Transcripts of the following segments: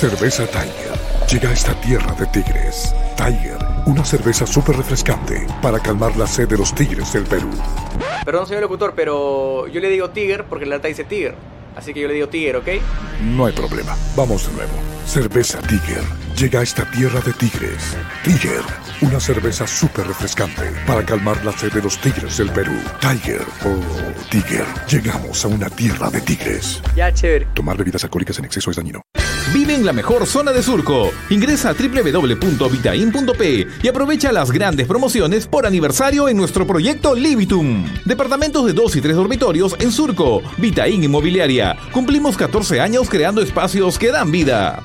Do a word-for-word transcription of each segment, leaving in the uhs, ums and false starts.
Cerveza Tiger llega a esta tierra de tigres. Tiger, una cerveza súper refrescante para calmar la sed de los tigres del Perú. Perdón, señor locutor, pero yo le digo Tiger porque la lata dice Tiger. Así que yo le digo Tiger, ¿ok? No hay problema. Vamos de nuevo. Cerveza Tiger llega a esta tierra de tigres. Tiger, una cerveza súper refrescante para calmar la sed de los tigres del Perú. Tiger, oh, Tiger, llegamos a una tierra de tigres. Ya, chévere. Tomar bebidas alcohólicas en exceso es dañino. Vive en la mejor zona de Surco. Ingresa a doble u doble u doble u punto vitaim punto pe y aprovecha las grandes promociones por aniversario en nuestro proyecto Libitum. Departamentos de dos y tres dormitorios en Surco. Vitaim Inmobiliaria. Cumplimos catorce años creando espacios que dan vida.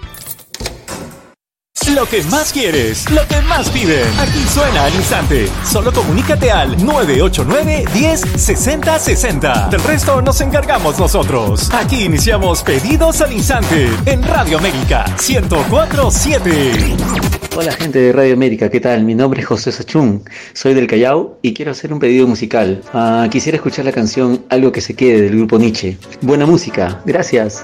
Lo que más quieres, lo que más piden. Aquí suena al instante. Solo comunícate al nueve ocho nueve, diez, sesenta, sesenta. Del resto nos encargamos nosotros. Aquí iniciamos Pedidos al Instante en Radio América ciento cuatro punto siete. Hola gente de Radio América, ¿qué tal? Mi nombre es José Sachún, soy del Callao y quiero hacer un pedido musical. Uh, quisiera escuchar la canción Algo que se quede del grupo Nietzsche. Buena música, gracias.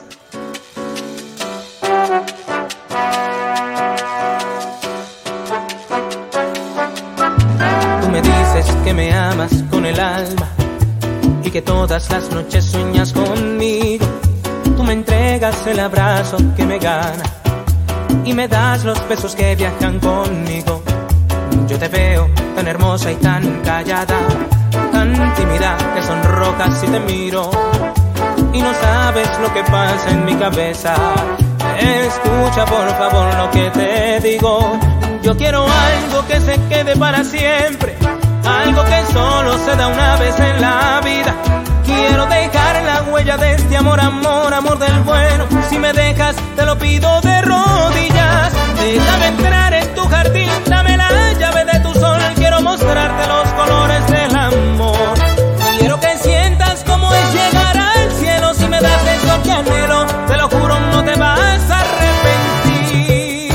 Que me amas con el alma y que todas las noches sueñas conmigo. Tú me entregas el abrazo que me gana y me das los besos que viajan conmigo. Yo te veo tan hermosa y tan callada, tan tímida que sonrojas si te miro y no sabes lo que pasa en mi cabeza. Escucha por favor lo que te digo. Yo quiero algo que se quede para siempre, algo que solo se da una vez en la vida. Quiero dejar la huella de este amor, amor, amor del bueno. Si me dejas, te lo pido de rodillas. Déjame entrar en tu jardín, dame la llave de tu sol. Quiero mostrarte los colores del amor. Quiero que sientas cómo es llegar al cielo. Si me das eso que anhelo, te lo juro, no te vas a arrepentir.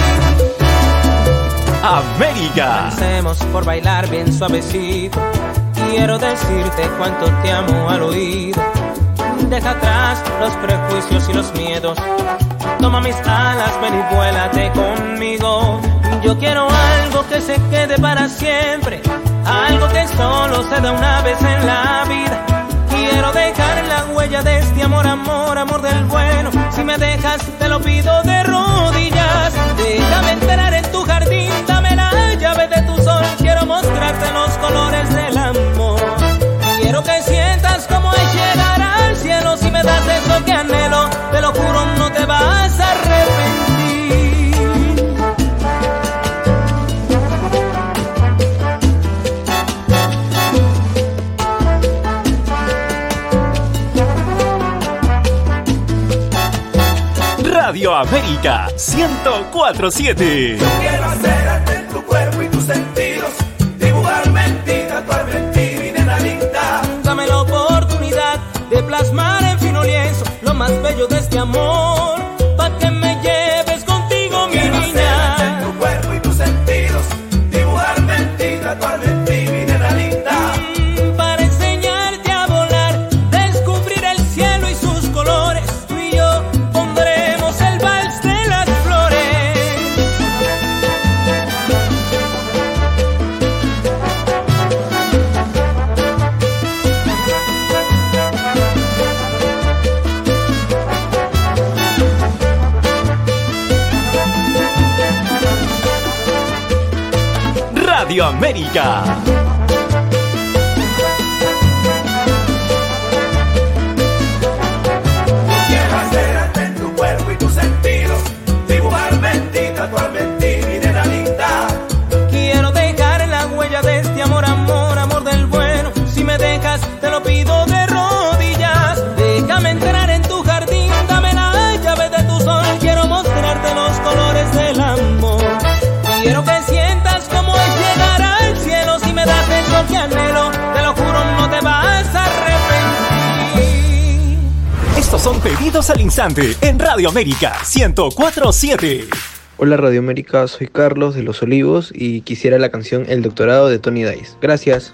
América. Comencemos por bailar bien suavecito. Quiero decirte cuánto te amo al oído. Deja atrás los prejuicios y los miedos. Toma mis alas, ven y vuélate conmigo. Yo quiero algo que se quede para siempre, algo que solo se da una vez en la vida. Quiero dejar la huella de este amor, amor, amor del bueno. Si me dejas, te lo pido de rodillas. Déjame entrar en tu jardín, dame la llave de tu sol. Quiero mostrarte los colores del amor. Quiero que sientas cómo es llegar al cielo. Si me das eso que anhelo, te lo juro, no te vas a arrepentir. Radio América ciento cuatro punto siete. Yo quiero hacerte en tu cuerpo y tus sentidos, dibujar mentira, actuar mentira y nena linda. Dame la oportunidad de plasmar en fino lienzo lo más bello de este amor, pa' que me lleves contigo, mi quiero niña. Hacerte en tu cuerpo y tus sentidos, dibujar mentira, actuar mentira y nena linda. Mm, para enseñarte a volar, descubrir el cielo y sus colores. Tú y yo pondremos el vals de las flores. Radio América. Quiero hacerte en tu cuerpo y tus sentidos, dibujar mentira, actuar mentira y nena linda. Quiero dejar la huella de este amor, amor, amor del bueno. Si me dejas, te lo pido de rodillas. Déjame entrar en tu jardín, dame la llave de tu sol. Quiero mostrarte los colores del amor. Quiero que sientas cómo es llegar al cielo. Si me das eso que anhelo, te lo juro, no te vas a arrepentir. Estos son Pedidos al Instante en Radio América ciento cuatro punto siete. Hola Radio América, soy Carlos de Los Olivos y quisiera la canción El Doctorado de Tony Dice. Gracias.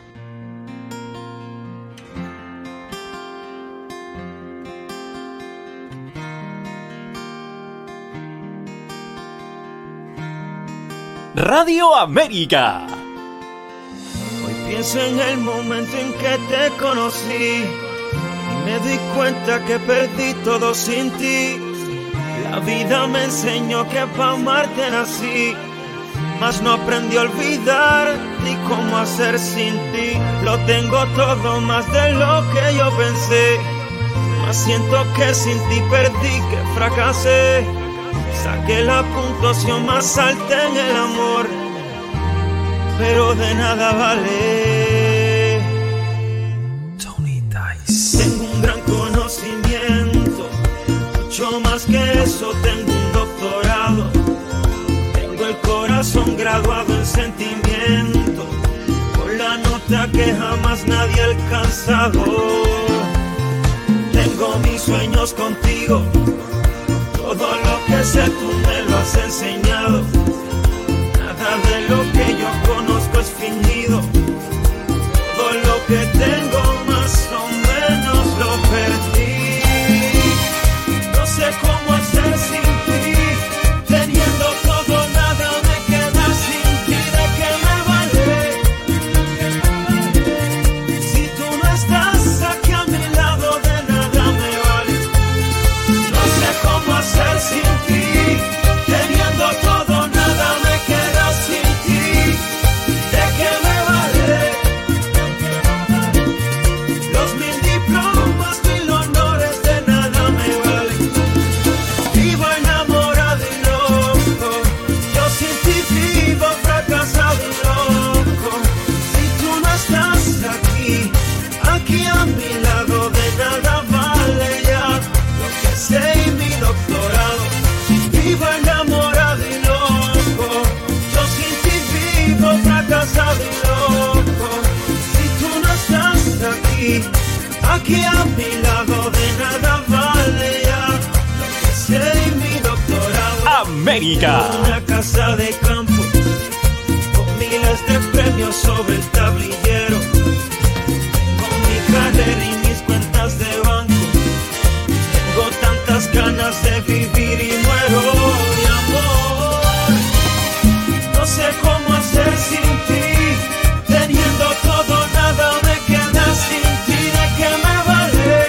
Radio América. Hoy pienso en el momento en que te conocí y me di cuenta que perdí todo sin ti. La vida me enseñó que pa' amarte nací, mas no aprendí a olvidar ni cómo hacer sin ti. Lo tengo todo más de lo que yo pensé, mas siento que sin ti perdí, que fracasé. Saqué la puntuación más alta en el amor, pero de nada vale. Tony Dice. Tengo un gran conocimiento, mucho más que eso, tengo un doctorado. Tengo el corazón graduado en sentimiento, con la nota que jamás nadie ha alcanzado. Tengo mis sueños contigo, todo lo que sé tú me lo has enseñado. Nada de lo que yo conozco es fingido. Todo lo que tengo más o menos lo perdí. No sé cómo hacer sin ti. Teniendo todo, nada me queda sin ti. ¿De qué me vale? Si tú no estás aquí a mi lado, de nada me vale. No sé cómo hacer sin ti. Teniendo todo, nada me queda sin ti. ¿De qué me vale? Los mil diplomas, mil honores, de nada me valen. Vivo enamorado y loco, yo sin ti vivo fracasado y loco. Si tú no estás aquí, aquí a mi lado, de nada vale ya lo que sé y mi doctorado. Vivo enamorado y loco, yo sin ti vivo fracasado y loco. Si tú no estás aquí, aquí a mi lado, de nada vale ya lo que sé y mi doctorado. América. Una casa de campo con miles de premios sobre el tablillero, con mi carrera y mis cuentas de banco. Tengo tantas ganas de vivir y muero de amor. No sé cómo hacer sin ti. Teniendo todo, nada me queda sin ti. ¿De qué me vale?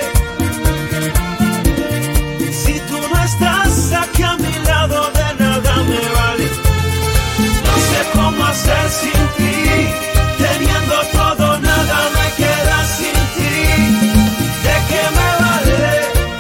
Si tú no estás aquí a mi lado, de nada me vale. No sé cómo hacer sin ti. Teniendo todo, nada me queda sin ti. ¿De qué me vale?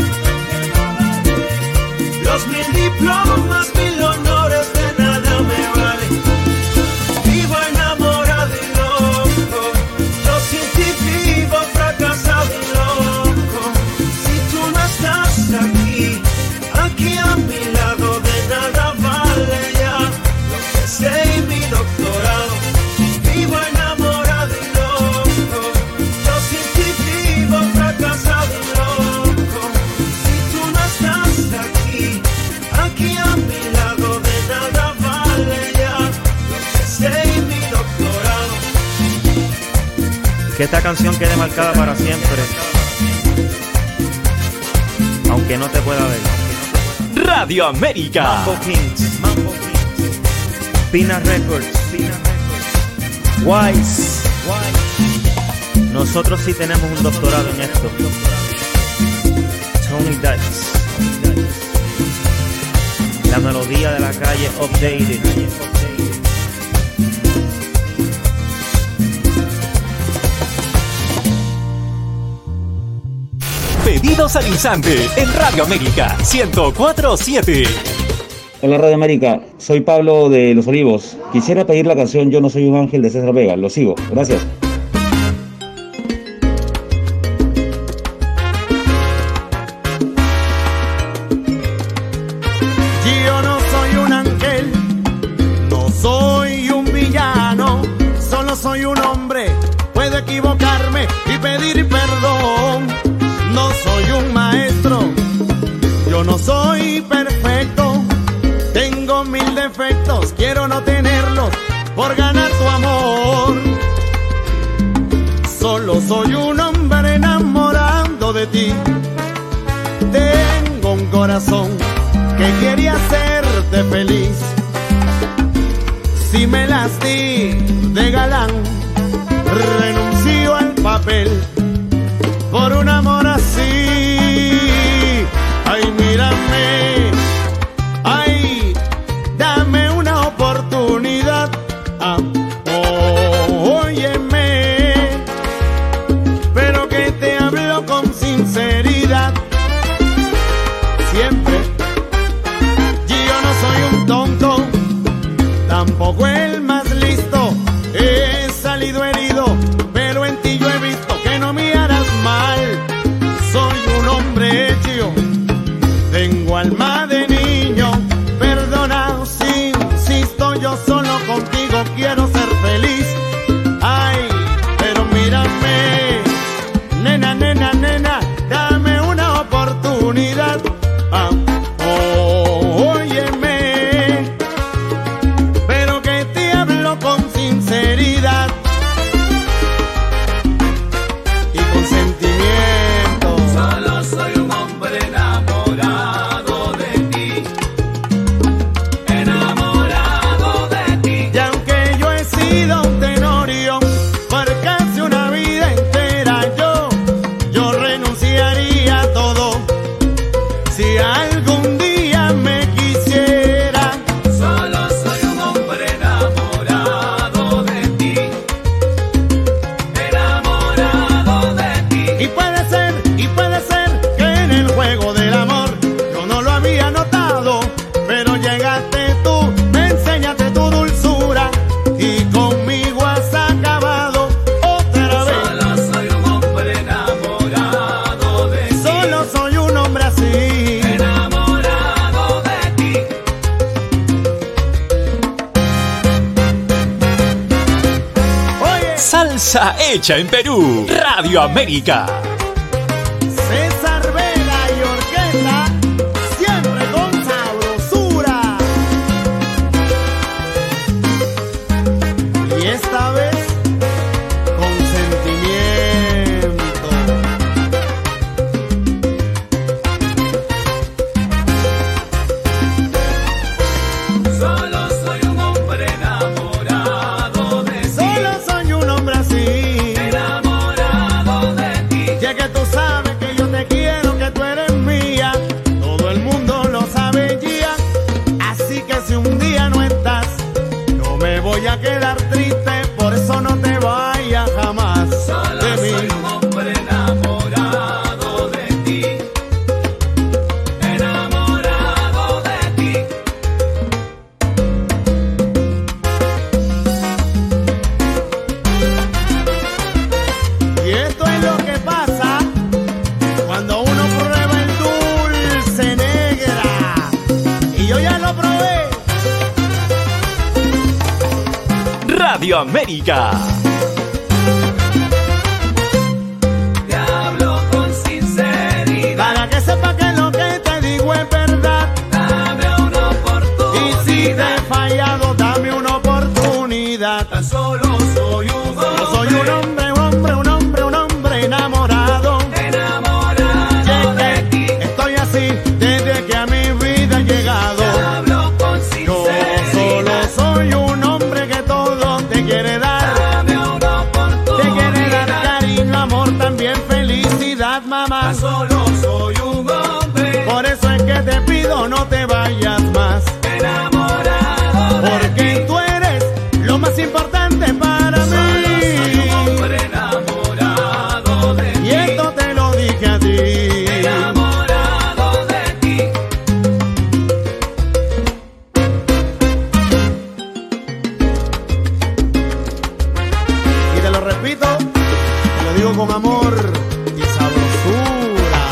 Los mil diplomas, mil honores, de nada me vale. Vivo enamorado y loco, yo sin ti vivo fracasado y loco. Si tú no estás aquí, aquí a mi lado, de nada vale ya lo que sé y mi doctorado. Vivo enamorado y loco, yo sin ti vivo fracasado y loco. Si tú no estás aquí, aquí a mi lado, de nada vale ya lo que sé y mi doctorado. Que esta canción quede marcada para siempre, aunque no te pueda ver. Radio América. Mambo Kings, Mambo Kings, Pina Records, Pina Records, Wise, Wise. Nosotros sí tenemos un doctorado en esto. Tony Dice. La melodía de la calle updated. Pedidos al instante en Radio América ciento cuatro punto siete. Hola Radio América, soy Pablo de Los Olivos. Quisiera pedir la canción Yo no soy un ángel de César Vega. Lo sigo, gracias. Yo no soy un ángel, no soy un villano, solo soy un hombre, puedo equivocarme y pedir perdón. No soy un maestro, yo no soy perfecto, tengo mil defectos, quiero no tenerlos por ganar tu amor. Solo soy un hombre enamorado de ti, tengo un corazón que quiere hacerte feliz. Si salsa hecha en Perú. Radio América. César Vega y orquesta, siempre con sabrosura. Y esta vez con sentimiento. Solo soy un hombre enamorado de ti. Solo soy un hombre así, Enamorado de ti. ya que tú sabes que yo te quiero, que tú eres mía. Todo el mundo lo sabe ya. Así que si un día no estás, no me voy a quedar triste. Por eso no te vayas jamás Solo de soy mí. un hombre enamorado de ti. Enamorado de ti. Y esto es lo que pasa cuando uno prueba el dulce negra. Y yo ya lo probé. Radio América. Te hablo con sinceridad. Para que sepa que lo que te digo es verdad. Dame una oportunidad. Y si te he fallado, dame una oportunidad. Tan solo soy un hombre. Yo soy un hombre, un hombre, un hombre, un hombre enamorado. Enamorado de ti. Estoy así desde que a mi vida he llegado. Te hablo con Yo sinceridad. solo soy un hombre que todo te quiere dar. Dame una oportunidad. Te quiere dar cariño, amor, también felicidad, mamá. Tan solo soy un hombre Por eso es que te pido no te vayas más. enamorado de Porque ti. tú eres lo más importante para Solo soy un mí. hombre enamorado de Y ti. esto te lo dije a ti. Enamorado de ti. Y te lo repito, te lo digo con amor y sabrosura.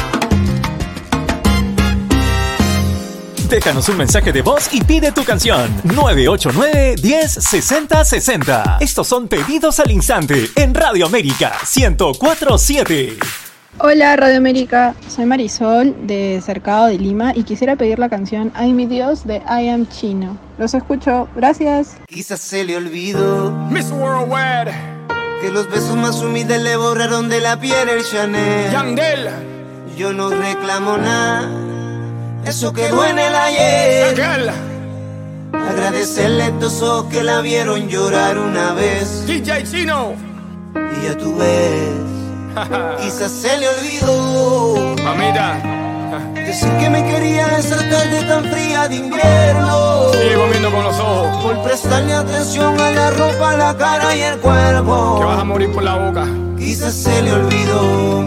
Déjanos un mensaje de voz y pide tu canción. nueve ocho nueve, diez, sesenta, sesenta. Estos son pedidos al instante en Radio América ciento cuatro punto siete. Hola Radio América, soy Marisol de Cercado de Lima y quisiera pedir la canción Ay mi Dios de I Am Chino. Los escucho, gracias. Quizás se le olvidó Miss Worldwide, que los besos más humildes le borraron de la piel el Chanel. Yandel, Yo no reclamo nada, eso quedó en el ayer. Raquel, Agradecerle a estos ojos que la vieron llorar una vez. D J Chino, Y ya tú ves, quizás se le olvidó mamita, decir que me quería esa tarde tan fría de invierno. sigue comiendo con los ojos, Por prestarle atención a la ropa, la cara y el cuerpo. que vas a morir por la boca. Quizás se le olvidó.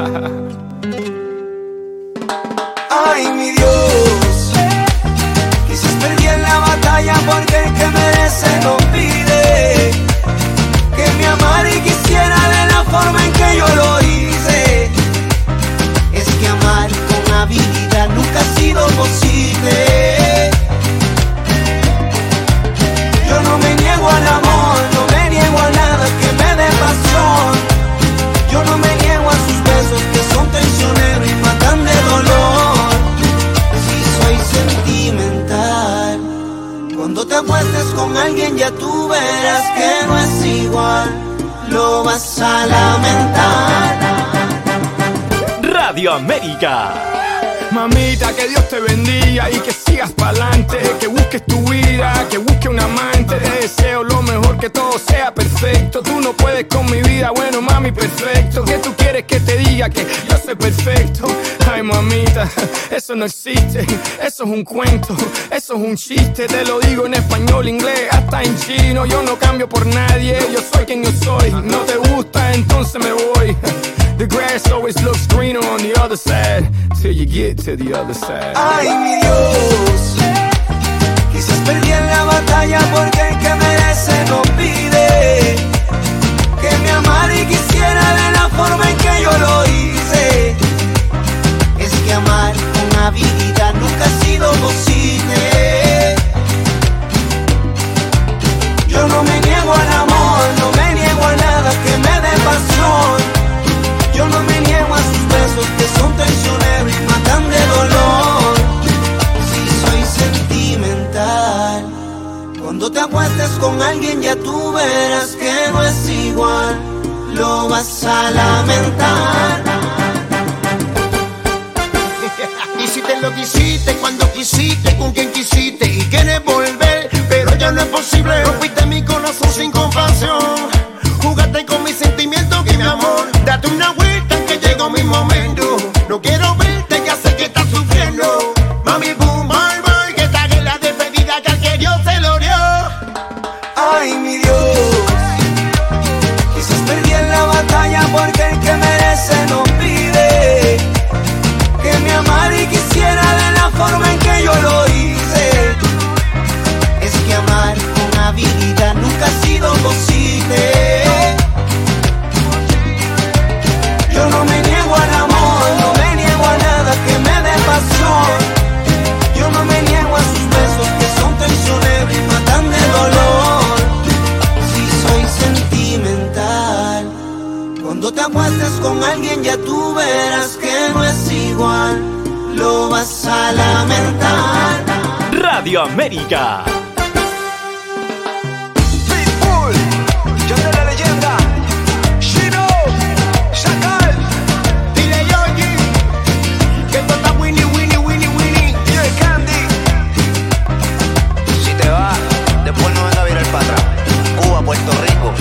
Ay, mi Dios, quizás perdí en la batalla porque el que merece no pide que me amara y quisiera de la forma en que yo lo hice. Es que amar con habilidad nunca ha sido posible. Yo no me niego al amor, no me niego a nada que me dé pasión. Yo no me niego a sus besos que son traicioneros y matan de dolor. Si soy sentimental, cuando te acuestes con alguien ya tú verás que no es igual, lo vas a lamentar. Radio América. Mamita, que Dios te bendiga y que sigas pa'lante, que busques tu vida, que busques un amante. Te deseo lo mejor, que todo sea perfecto. Tú no puedes con mi vida, bueno mami, perfecto. ¿Qué tú quieres que te diga? Que yo soy perfecto. Ay mamita, eso no existe, eso es un cuento, eso es un chiste. Te lo digo en español, inglés, hasta en chino. Yo no cambio por nadie, yo soy quien yo soy. No te gusta, entonces me voy. The grass always looks greener on the other side, till you get to the other side. Ay, mi Dios, quizás perdí en la batalla porque el que merece no pide que me amara y quisiera de la forma en que yo lo hice. Es que amar con habilidad nunca ha sido posible. Yo no me niego al amor, no me niego a nada que Cuando te acuestes con alguien ya tú verás que no es igual, lo vas a lamentar. Y si te lo quisiste, cuando quisiste, con quien quisiste y quieres volver, pero ya no es posible. Rompiste mi corazón sin compasión, jugaste con mis sentimientos y mi amor. Date una vuelta que llegó mi momento. No quiero verte, ya sé que estás sufriendo. Mami, boom, bye, bye, que esta es la despedida que al que Dios se lo dio. Ay, mi Dios, quizás perdí en la batalla porque el que merece no pide que me amara y quisiera de la forma en que yo lo hice. Es que amar con habilidad nunca ha sido posible. Yo no me niego al amor, no me niego a nada que me dé pasión. Yo no me niego a sus besos que son traicioneros y matan de dolor. Si soy sentimental, cuando te acuestes con alguien ya tú verás que no es igual, lo vas a lamentar. Radio América. Pitbull, yo de la leyenda. Shino, Chacal, dile Yogi, que esto está Winnie, Winnie, Winnie, Winnie. Y el Candy. Si te vas, después no venga a virar para atrás. Cuba, Puerto Rico.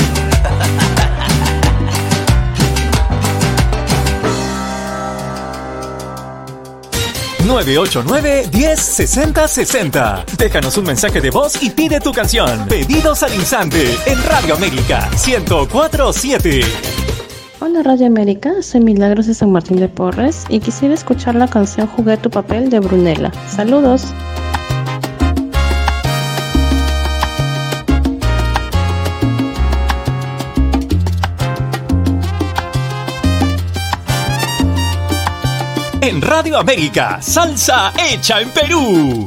nueve ocho nueve, diez, sesenta, sesenta. Déjanos un mensaje de voz y pide tu canción. Pedidos al instante en Radio América ciento cuatro punto siete. Hola Radio América, soy Milagros de San Martín de Porres y quisiera escuchar la canción Jugué tu papel de Brunella. Saludos. En Radio América, salsa hecha en Perú.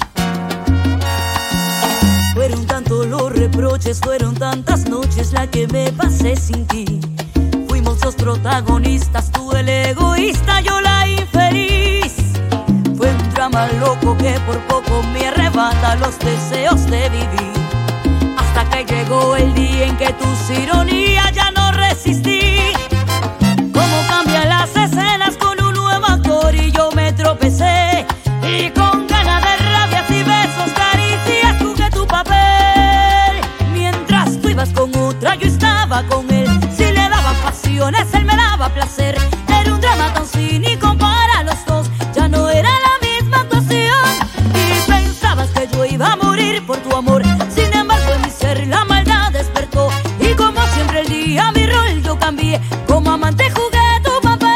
Fueron tantos los reproches, fueron tantas noches la que me pasé sin ti. Fuimos los protagonistas, tú el egoísta, yo la infeliz. Fue un drama loco que por poco me arrebata los deseos de vivir. Hasta que llegó el día en que tus ironías ya no resistí. Cómo cambian las escenas con un nuevo actor y yo me tropecé. Y con ganas de rabias y besos, caricias, jugué tu papel. Mientras tú ibas con otra, yo estaba con él. Si le daba pasiones, él me daba placer. Era un drama tan cínico para los dos. Ya no era la misma actuación. Y pensabas que yo iba a morir por tu amor. Sin embargo, en mi ser la maldad despertó. Y como siempre el día mi rol yo cambié. Como amante jugué tu papel.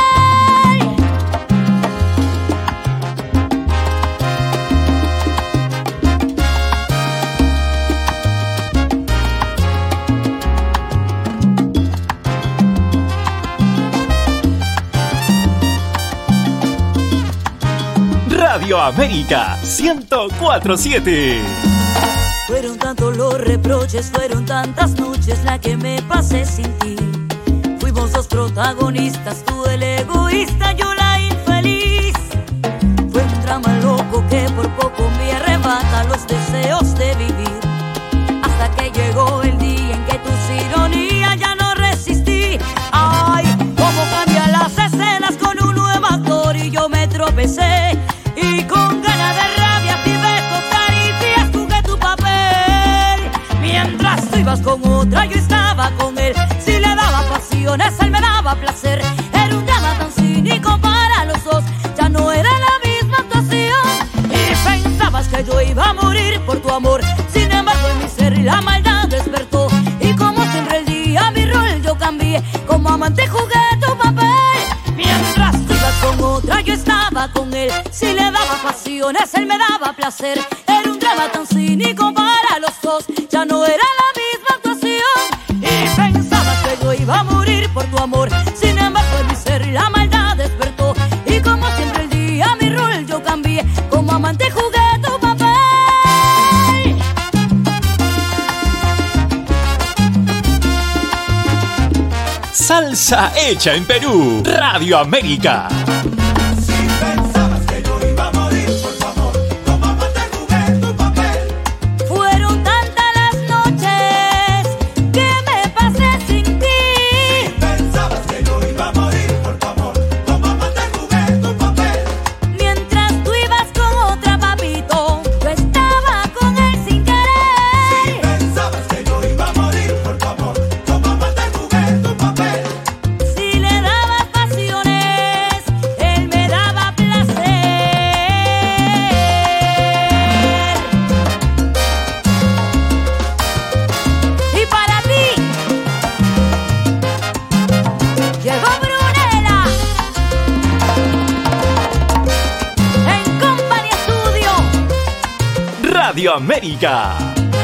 Radio América ciento cuatro punto siete. Fueron tantos los reproches, fueron tantas noches la que me pasé sin ti. Fuimos dos protagonistas, tú el egoísta, yo la infeliz. Fue un drama loco que por poco me arrebata los deseos de vivir. Hasta que llegó el día en que tus ironías ya no resistí. Ay, cómo cambian las escenas con un nuevo actor y yo me tropecé. Y con ganas de rabia y besos, caricias, jugué tu papel. Mientras tú ibas con otra, yo estaba con él. Si le daba pasiones, él me daba placer. Era un drama tan cínico para los dos. Ya no era la misma actuación. Y pensabas que yo iba a morir por tu amor. Sin embargo, en mi ser la maldad despertó. Y como siempre el día mi rol yo cambié. Como amante jugué tu papel. Mientras tú ibas con otra, yo estaba con él. Si le daba pasiones, él me daba placer. Era un drama tan cínico para los dos. Ya no era la misma actuación. Y pensabas que yo iba a morir por tu amor. Sin embargo, en mi ser la maldad despertó. Y como siempre el día mi rol yo cambié. Como amante jugué tu papel. Salsa hecha en Perú. Radio América. Fueron tantas Radio América.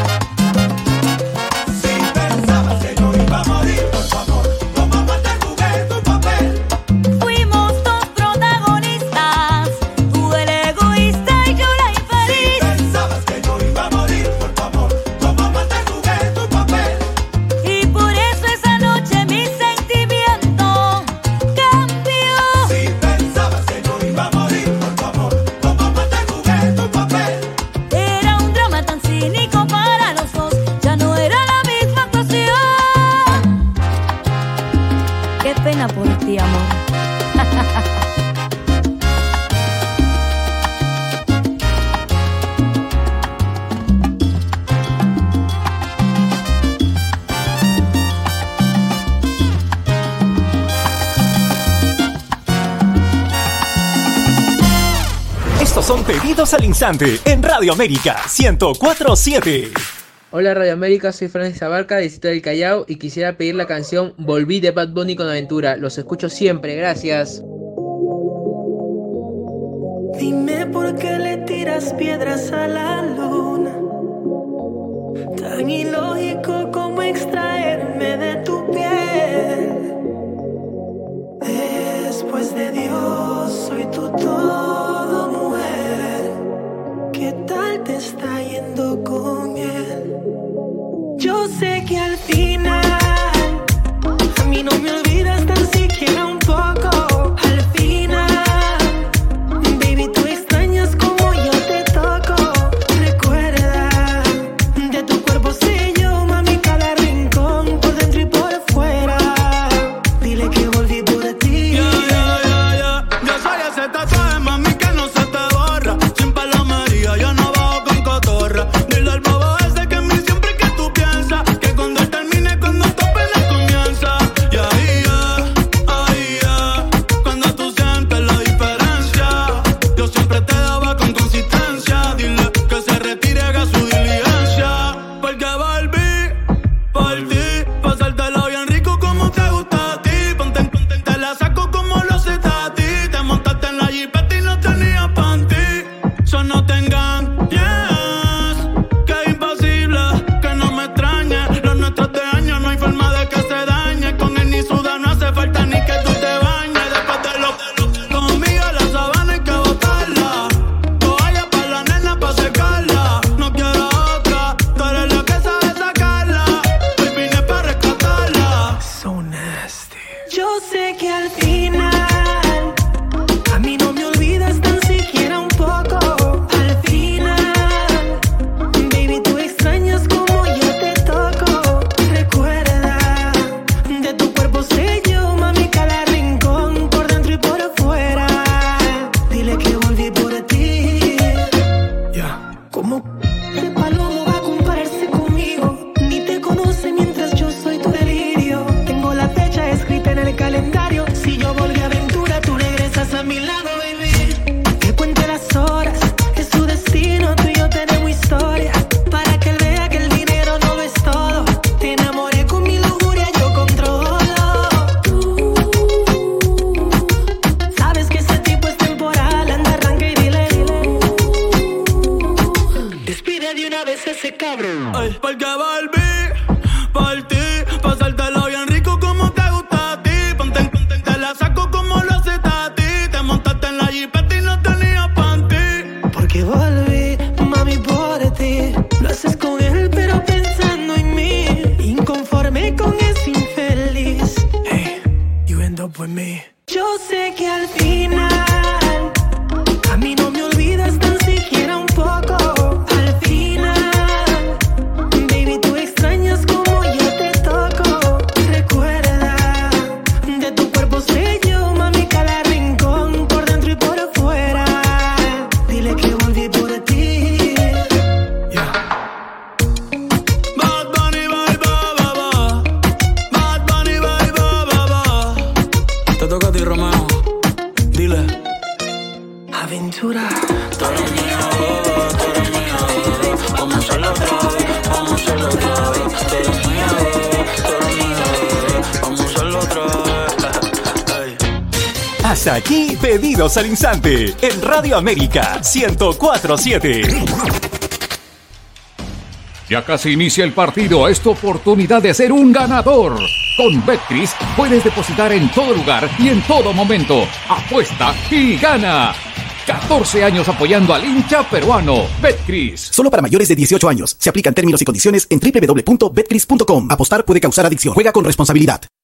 Son Pedidos al Instante en Radio América ciento cuatro punto siete. Hola Radio América, soy Francis Abarca, de Distrito del Callao, y quisiera pedir la canción Volví de Bad Bunny con Aventura. Los escucho siempre, gracias. Dime por qué le tiras piedras a la luna. Tan ilógico como extraerme de tu piel. Después de Dios, soy tu todo, mujer. ¿Qué tal te está yendo con él? Yo sé que al final a mí no me olvidas tan siquiera un poco. Al final, baby, tú extrañas como yo te toco. Recuerda, de tu cuerpo sé yo, mami, cada rincón, por dentro y por fuera. Dile que volví por ti. Yeah, yeah, yeah, yeah. Yo soy ese tatuaje, mami, que no se te borra. Sin palomería, yo no bajo con cotorra. Dile al bobo ese que en mí siempre que tú piensas. Que cuando él termine, cuando tu pena comienza. Y ahí ya, ahí ya. Cuando tú sientes la diferencia. Yo siempre te daba con consistencia. Dile que se retire, haga su diligencia. Porque volví por ti. Pasártelo bien rico como te gusta a ti. Ponte en ponte, te la saco como lo sé a ti. Te montaste en la jipeta y no tenías panty. So no te engañes, que es imposible que no me extrañe. Los nuestros de años no hay forma de que se dañe. Con él ni suda, no hace falta ni que tú te bañes. Después de lo conmigo la sabana hay que botarla. Toalla para la nena pa' secarla. No quiero otra, tú eres la que sabe sacarla. Hoy vine pa' rescatarla. So nasty. Yo sé que al final a mí no me olvidas tan siquiera un poco. Al final, baby, tú extrañas como yo te toco. Recuerda, de tu cuerpo sé yo, mami, cada rincón, por dentro y por fuera. Dile que volví por ti. Ya. ¿Cómo ese palomo va a compararse conmigo? Ni te conoce mientras yo soy tu delirio. Tengo la fecha escrita en el calendario. Si yo volví a aventura, tú regresas a mi lado, baby. Que cuente las horas, es su destino. Tú y yo tenemos historia. Para que él vea que el dinero no lo es todo. Te enamoré con mi lujuria, yo controlo. Tú sabes que ese tipo es temporal. Anda, arranca y dile. Despide de una vez ese cabrón. Ay, porque volví por ti. Pasártelo bien rico como te gusta a ti. Ponte en ponte, te la saco como lo sé a ti. Te montaste en la jipeta y no tenías panty. Porque volví, mami, por ti. Lo haces con él, pero pensando en mí. Inconforme con ese infeliz. Hey, you end up with me. Yo sé que al final a mí no me olvidas tan siquiera un poco. Al final, baby, tú extrañas como yo te toco. Recuerda, de tu cuerpo sé yo, mami, cada rincón, por dentro y por fuera. Dile que volví por ti. Bad Bunny, bye, ba, ba, ba. Bad Bunny, bye, ba, ba, ba. Te toca a ti, Romeo. Dile. Aventura. Tú eres mía, beba, tú eres mía, beba. Vamos a hacerlo otra vez, vamos a hacerlo otra vez. Tú eres mía, beba, tú eres mía, beba. Vamos a hacerlo otra vez. Ey. Hasta aquí Pedidos al Instante en Radio América ciento cuatro punto siete. Ya casi inicia el partido, es tu oportunidad de ser un ganador. Con Betcris puedes depositar en todo lugar y en todo momento. Apuesta y gana. catorce años apoyando al hincha peruano. Betcris. Solo para mayores de dieciocho años. Se aplican términos y condiciones en doble u doble u doble u punto betcris punto com. Apostar puede causar adicción. Juega con responsabilidad.